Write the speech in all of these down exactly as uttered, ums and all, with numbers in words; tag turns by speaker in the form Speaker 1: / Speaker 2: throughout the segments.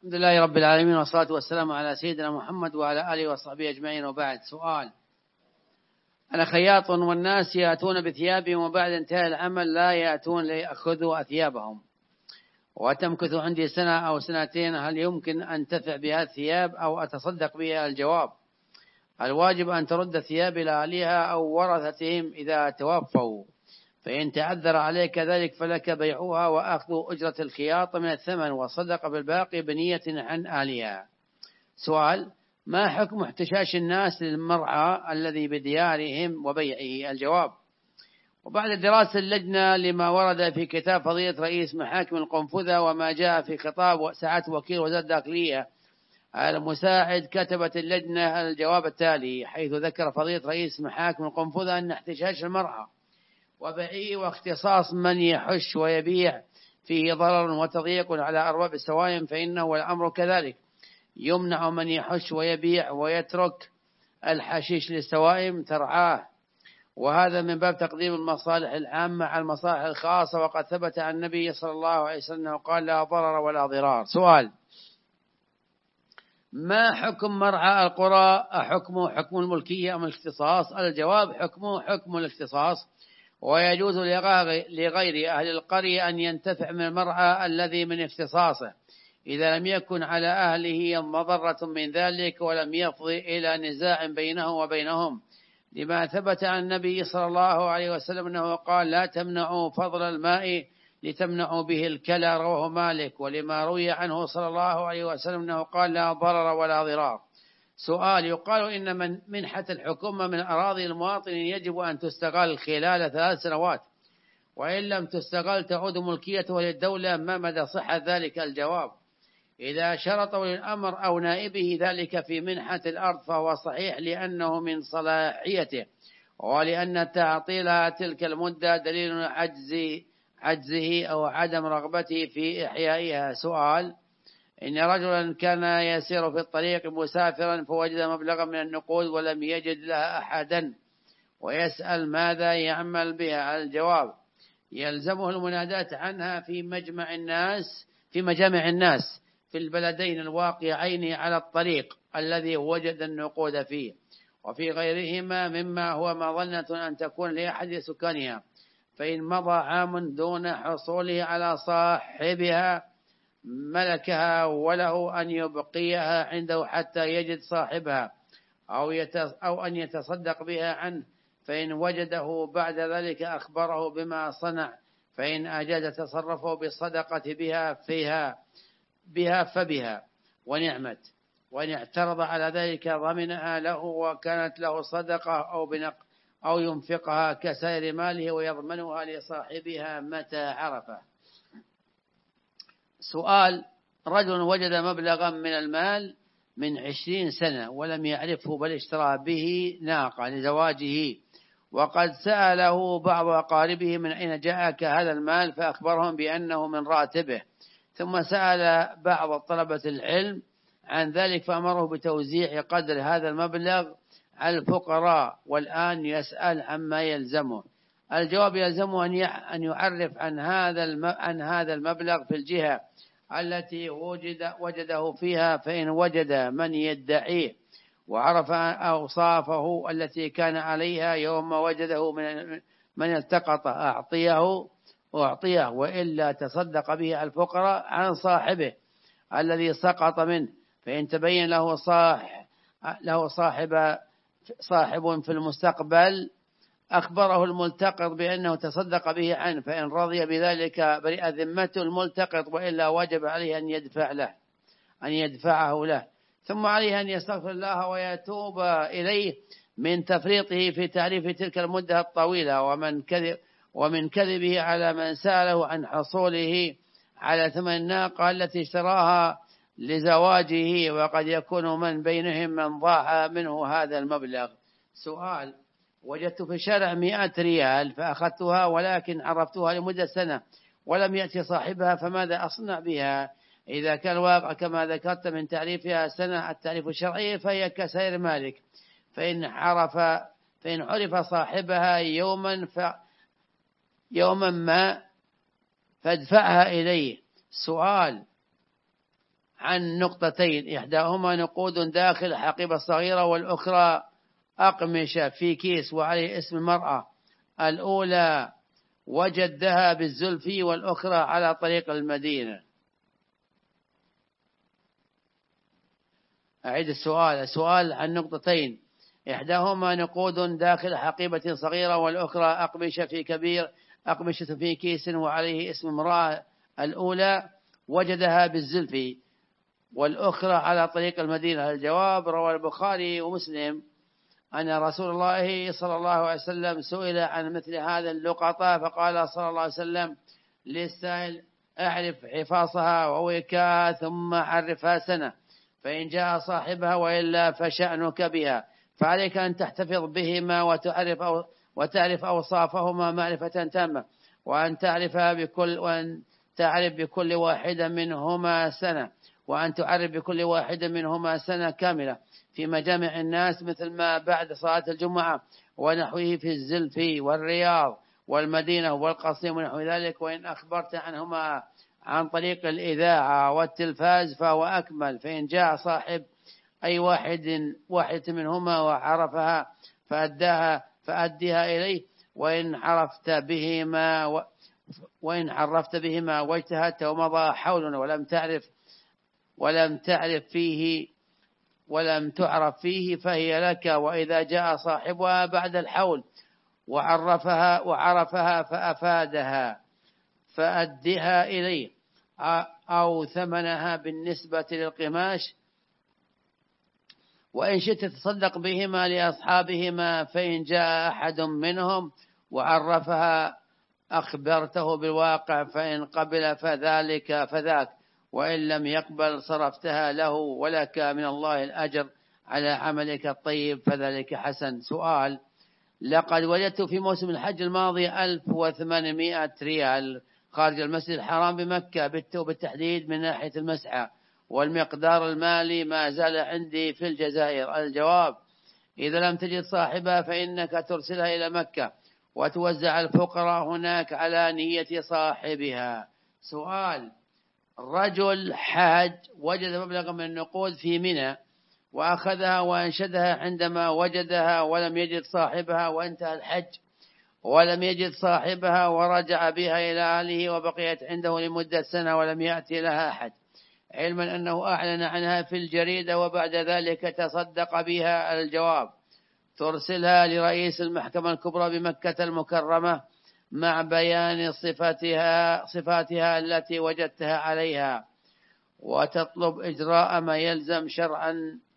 Speaker 1: الحمد لله رب العالمين، والصلاة والسلام على سيدنا محمد وعلى آله وصحبه أجمعين، وبعد. سؤال: أنا خياط والناس يأتون بثيابهم وبعد انتهاء العمل لا يأتون ليأخذوا أثيابهم، وتمكث عندي سنة أو سنتين، هل يمكن أن أنتفع بهذه الثياب أو أتصدق بها؟ الجواب: الواجب أن ترد الثياب إلى أهلها أو ورثتهم إذا توفوا، فإن تعذر عليك ذلك فلك بيعها وأخذ أجرة الخياطة من الثمن وصدق بالباقي بنية عن أهلها. سؤال: ما حكم احتشاش الناس للمرعى الذي بديارهم وبيعه؟ الجواب: وبعد دراسة اللجنة لما ورد في كتاب فضيلة رئيس محاكم القنفذة وما جاء في خطاب سعادة وكيل وزارة الداخلية المساعد، كتبت اللجنة الجواب التالي، حيث ذكر فضيلة رئيس محاكم القنفذة أن احتشاش المرعى وبيعه واختصاص من يحش ويبيع فيه ضرر وتضييق على أرباب السوائم، فإنه الأمر كذلك، يمنع من يحش ويبيع ويترك الحشيش للسوائم ترعاه، وهذا من باب تقديم المصالح العامة على المصالح الخاصة، وقد ثبت عن النبي صلى الله عليه وسلم قال: لا ضرر ولا ضرار. سؤال: ما حكم مرعى القرى؟ أحكمه حكم الملكية أم الاختصاص؟ الجواب: حكمه حكم الاختصاص، ويجوز لغير أهل القرية أن ينتفع من المرعى الذي من اختصاصه إذا لم يكن على أهله مضرة من ذلك ولم يفضي إلى نزاع بينه وبينهم، لما ثبت عن النبي صلى الله عليه وسلم أنه قال: لا تمنعوا فضل الماء لتمنعوا به الكلى، رواه مالك، ولما روي عنه صلى الله عليه وسلم أنه قال: لا ضرر ولا ضرار. سؤال: يقال إن من منحة الحكومة من أراضي المواطن يجب أن تستغل خلال ثلاث سنوات، وإن لم تستغل تعود ملكيته للدولة، ما مدى صحة ذلك؟ الجواب: إذا شرط ولي الأمر أو نائبه ذلك في منحة الأرض فهو صحيح، لأنه من صلاحيته، ولأن تعطيل تلك المدة دليل عجز عجزه أو عدم رغبته في إحيائها. سؤال: إن رجلا كان يسير في الطريق مسافرا فوجد مبلغا من النقود ولم يجد لها أحدا، ويسأل ماذا يعمل بها؟ الجواب: يلزمه المناداة عنها في مجمع الناس في مجامع الناس في البلدين الواقعين على الطريق الذي وجد النقود فيه، وفي غيرهما مما هو مظنة أن تكون لأحد سكانها، فإن مضى عام دون حصوله على صاحبها ملكها، وله أن يبقيها عنده حتى يجد صاحبها أو, أو أن يتصدق بها عنه، فإن وجده بعد ذلك أخبره بما صنع، فإن أجاد تصرفه بالصدقة بها فيها بها فبها ونعمت، وإن اعترض على ذلك ضمنها له وكانت له صدقة أو بنق أو ينفقها كسائر ماله ويضمنها لصاحبها متى عرفه. سؤال: رجل وجد مبلغا من المال من عشرين سنة ولم يعرفه، بل اشترى به ناقة لزواجه، وقد سأله بعض أقاربه من أين جاءك هذا المال، فأخبرهم بأنه من راتبه، ثم سأل بعض طلبة العلم عن ذلك فأمره بتوزيع قدر هذا المبلغ على الفقراء، والآن يسأل عما يلزمه. الجواب: يلزمه أن يعرف عن هذا عن هذا المبلغ في الجهة التي وجد وجده فيها، فإن وجد من يدعيه وعرف أوصافه التي كان عليها يوم وجده من من التقط أعطيه أعطيه، وإلا تصدق به على الفقراء عن صاحبه الذي سقط منه، فإن تبين له صاح له صاحب صاحب في المستقبل أخبره الملتقط بأنه تصدق به عنه، فإن رضي بذلك برئ ذمته الملتقط، وإلا وجب عليه أن يدفع له أن يدفعه له، ثم عليه أن يستغفر الله ويتوب إليه من تفريطه في تعريف تلك المدة الطويلة، ومن كذب ومن كذبه على من سأله عن حصوله على ثمن الناقة التي اشتراها لزواجه، وقد يكون من بينهم من ضاع منه هذا المبلغ. سؤال: وجدت في الشارع مئة ريال فأخذتها، ولكن عرفتها لمدة سنة ولم يأتي صاحبها، فماذا أصنع بها؟ إذا كان الواقع كما ذكرت من تعريفها سنة التعريف الشرعي فهي كسائر مالك، فإن عرف فإن عرف صاحبها يوما ف يوما ما فادفعها إليه. سؤال: عن نقطتين، إحداهما نقود داخل حقيبة صغيرة، والأخرى أقمشة في كيس وعليه اسم المرأة. الأولى وجدها بالزلفي، والأخرى على طريق المدينة. أعيد السؤال. السؤال عن نقطتين، إحداهما نقود داخل حقيبة صغيرة، والأخرى أقمشة في كبير أقمشة في كيس وعليه اسم امرأة. الأولى وجدها بالزلفي، والأخرى على طريق المدينة. الجواب: روى البخاري ومسلم أن رسول الله صلى الله عليه وسلم سئل عن مثل هذا اللقطة، فقال صلى الله عليه وسلم للسائل: أعرف حفاظها ووكاء ثم عرفها سنة، فإن جاء صاحبها، وإلا فشأنك بها. فعليك أن تحتفظ بهما وتعرف أو وتعرف أوصافهما معرفة تامة، وأن تعرف بكل وأن تعرف بكل واحدة منهما سنة، وأن تعرف بكل واحدة منهما سنة كاملة في مجامع الناس، مثل ما بعد صلاة الجمعة ونحوه في الزلف والرياض والمدينة والقصيم ونحو ذلك. وإن أخبرت عنهما عن طريق الإذاعة والتلفاز فهو أكمل. فإن جاء صاحب أي واحد واحدة منهما وعرفها فأداها فأديها إليه. وإن عرفت بهما و وإن عرفت بهما واجتهدت ومضى حول ولم تعرف ولم تعرف فيه ولم تعرف فيه فهي لك. وإذا جاء صاحبها بعد الحول وعرفها وعرفها فأفادها فأدها إليه، أو ثمنها بالنسبة للقماش. وإن شئت تصدق بهما لأصحابهما، فإن جاء أحد منهم وعرفها أخبرته بالواقع، فإن قبل فذلك فذاك، وإن لم يقبل صرفتها له، ولك من الله الأجر على عملك الطيب، فذلك حسن. سؤال: لقد وجدت في موسم الحج الماضي ألف وثمانمائة ريال خارج المسجد الحرام بمكة بالتحديد من ناحية المسعى، والمقدار المالي ما زال عندي في الجزائر. الجواب: إذا لم تجد صاحبها فإنك ترسلها إلى مكة وتوزع الفقراء هناك على نية صاحبها. سؤال: رجل حاج وجد مبلغا من النقود في منى وأخذها وأنشدها عندما وجدها، ولم يجد صاحبها، وانتهى الحج ولم يجد صاحبها، ورجع بها إلى أهله وبقيت عنده لمدة سنة ولم يأتي لها أحد، علما أنه أعلن عنها في الجريدة وبعد ذلك تصدق بها. الجواب: ترسلها لرئيس المحكمة الكبرى بمكة المكرمة مع بيان صفاتها صفاتها التي وجدتها عليها، وتطلب إجراء ما يلزم شرعا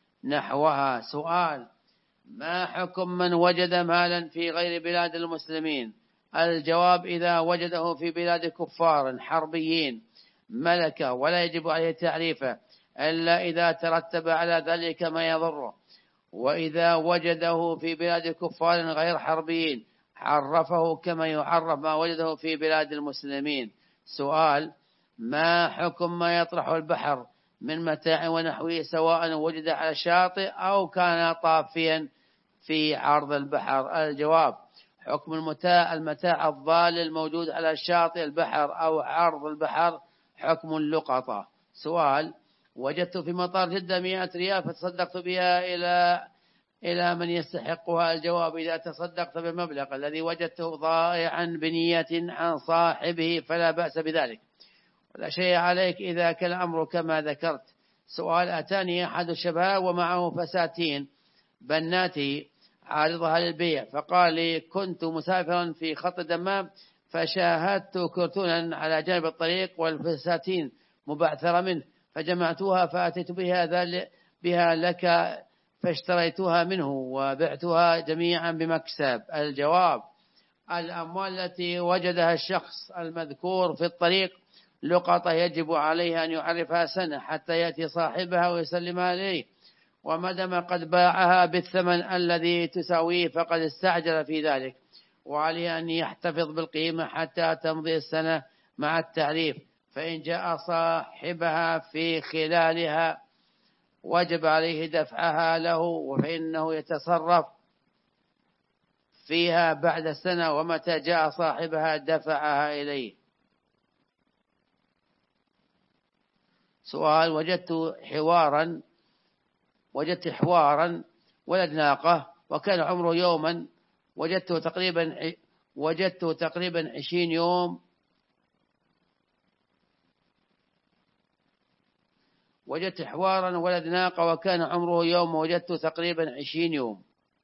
Speaker 1: نحوها. سؤال: ما حكم من وجد مالا في غير بلاد المسلمين؟ الجواب: إذا وجده في بلاد كفار حربيين ملكه، ولا يجب عليه تعريفه إلا إذا ترتب على ذلك ما يضره. وإذا وجده في بلاد كفار غير حربيين عرفه كما يعرف ما وجده في بلاد المسلمين. سؤال: ما حكم ما يطرح البحر من متاع ونحوه، سواء وجد على الشاطئ أو كان طافيا في عرض البحر؟ الجواب: حكم المتاع المتاع الضال الموجود على شاطئ البحر أو عرض البحر حكم اللقطة. سؤال: وجدت في مطار جدة مئة ريال فتصدقت بها إلى إلى من يستحقها. الجواب: إذا تصدقت بالمبلغ الذي وجدته ضائعا بنية عن صاحبه فلا بأس بذلك، ولا شيء عليك إذا كان الأمر كما ذكرت. سؤال: أتاني أحد الشباب ومعه فساتين بناتي عارضها للبيع، فقال لي: كنت مسافرا في خط دمام فشاهدت كرتونا على جانب الطريق والفساتين مبعثرة منه، فجمعتها فأتيت بها, بها لك فاشتريتها منه وبعتها جميعا بمكسب. الجواب: الأموال التي وجدها الشخص المذكور في الطريق لقطة يجب عليه أن يعرفها سنة حتى يأتي صاحبها ويسلمها إليه، ومدام قد باعها بالثمن الذي تساويه فقد استعجل في ذلك، وعليه أن يحتفظ بالقيمة حتى تمضي السنة مع التعريف. فإن جاء صاحبها في خلالها وجب عليه دفعها له، فإنه يتصرف فيها بعد السنة، ومتى جاء صاحبها دفعها إليه. سؤال: وجدت حوارا وجدت حوارا ولد ناقة وكان عمره يوما، وجدته تقريبا وجدته تقريبا عشرين يوم وجدت حوارا ولد ناقة وكان عمره يوم وجدته تقريبا عشرين يوم،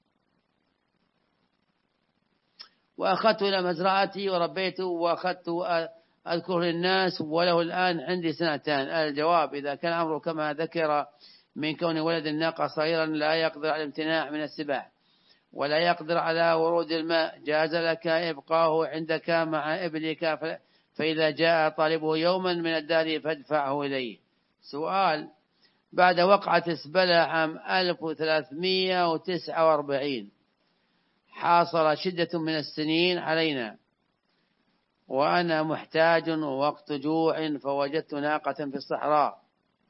Speaker 1: وأخذته إلى مزرعتي وربيته وأخذته أذكر للناس وله الآن عندي سنتان. الجواب: إذا كان عمره كما ذكر من كون ولد الناقة صغيرا لا يقدر على الامتناع من السباحة ولا يقدر على ورود الماء، جاز لك إبقاه عندك مع إبلك، فإذا جاء طالبه يوما من الدار فادفعه إليه. سؤال: بعد وقعة إسبلة عام ألف وثلاثمائة وتسعة وأربعين حاصل شدة من السنين علينا وأنا محتاج ووقت جوع، فوجدت ناقة في الصحراء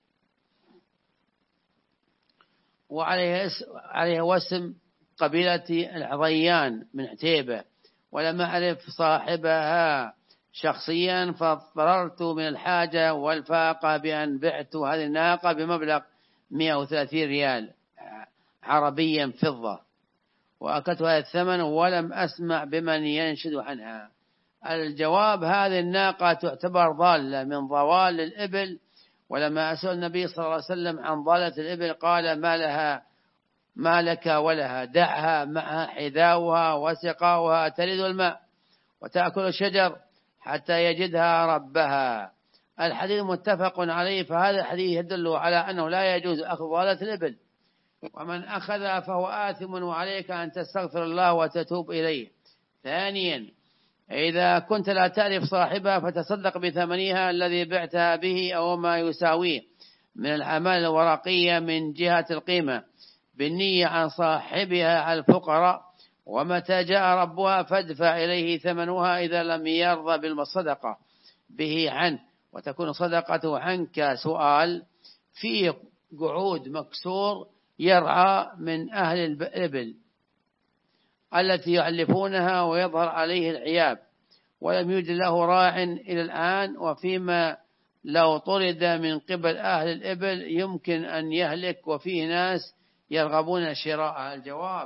Speaker 1: وعليها وسم قبيلة العضيان من عتيبة، ولم أعرف صاحبها شخصيا، فاضطررت من الحاجة والفاقة بأن بعت هذه الناقة بمبلغ مئة وثلاثين ريال عربيا فضة، وأكلت هذا الثمن ولم أسمع بمن ينشد عنها. الجواب: هذه الناقة تعتبر ضالة من ضوال الإبل، ولما أسأل النبي صلى الله عليه وسلم عن ضالة الإبل قال: ما لها ما لك ولها، دعها معها حذاؤها وسقاؤها تلد الماء وتأكل الشجر حتى يجدها ربها. الحديث متفق عليه، فهذا الحديث يدل على أنه لا يجوز أخذ ضالة الإبل، ومن أخذها فهو آثم، وعليك أن تستغفر الله وتتوب إليه. ثانيا: إذا كنت لا تعرف صاحبها فتصدق بثمنها الذي بعتها به أو ما يساويه من الأعمال الورقية من جهة القيمة بالنية عن صاحبها على الفقراء، ومتى جاء ربها فادفع إليه ثمنها إذا لم يرضى بالصدقة به عنه، وتكون صدقته عنك. سؤال: في قعود مكسور يرعى من أهل الإبل التي يعلفونها ويظهر عليه العياب ولم يوجد له راع إلى الآن، وفيما لو طرد من قبل أهل الإبل يمكن أن يهلك وفيه ناس يرغبون شراءها. الجواب: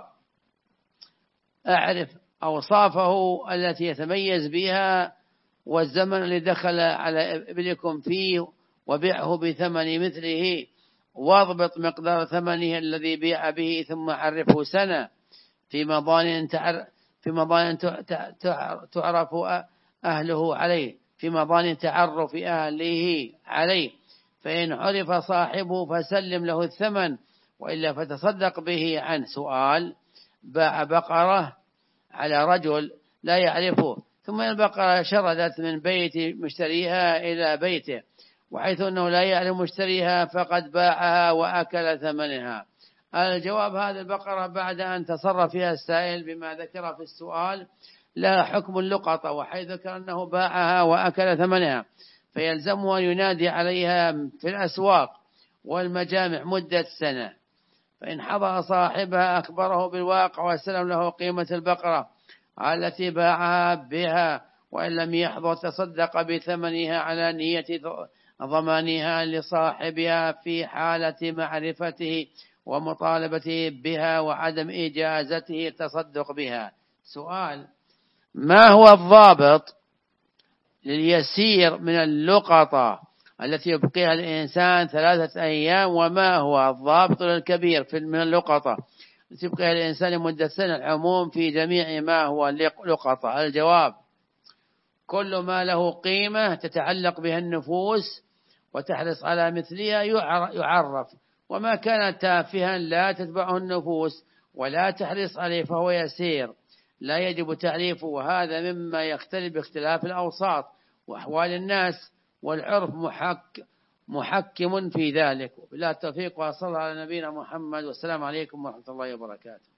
Speaker 1: أعرف أوصافه التي يتميز بها والزمن اللي دخل على إبلكم فيه وبيعه بثمن مثله، واضبط مقدار ثمنه الذي بيع به، ثم عرفه سنة في مضان في مضان تعرف أهله عليه في مضان تعرف أهله عليه، فإن عرف صاحبه فسلم له الثمن وإلا فتصدق به عنه. سؤال: باع بقرة على رجل لا يعرفه، ثم البقرة شردت من بيت مشتريها إلى بيته، وحيث أنه لا يعلم مشتريها فقد باعها وأكل ثمنها. الجواب: هذه البقرة بعد أن تصرف فيها السائل بما ذكر في السؤال لها حكم اللقطة، وحيث ذكر أنه باعها وأكل ثمنها فيلزمه أن ينادي عليها في الأسواق والمجامع مدة سنة، فإن حضر صاحبها أخبره بالواقع وسلم له قيمة البقرة التي باعها بها، وإن لم يحضر تصدق بثمنها على نية ضمانها لصاحبها في حالة معرفته ومطالبته بها وعدم إجازته التصدق بها. سؤال: ما هو الضابط لليسير من اللقطة التي يبقيها الإنسان ثلاثة أيام، وما هو الضابط للكبير من اللقطة التي يبقيها الإنسان لمدة سنة؟ العموم في جميع ما هو لقطة. الجواب: كل ما له قيمة تتعلق بها النفوس وتحرص على مثلها يعرف، وما كان تافها لا تتبعه النفوس ولا تحرص عليه فهو يسير لا يجب تعريفه، وهذا مما يختلف باختلاف الأوساط وأحوال الناس، والعرف محك محكم في ذلك. وبالله التوفيق، وصلى على نبينا محمد، والسلام عليكم ورحمة الله وبركاته.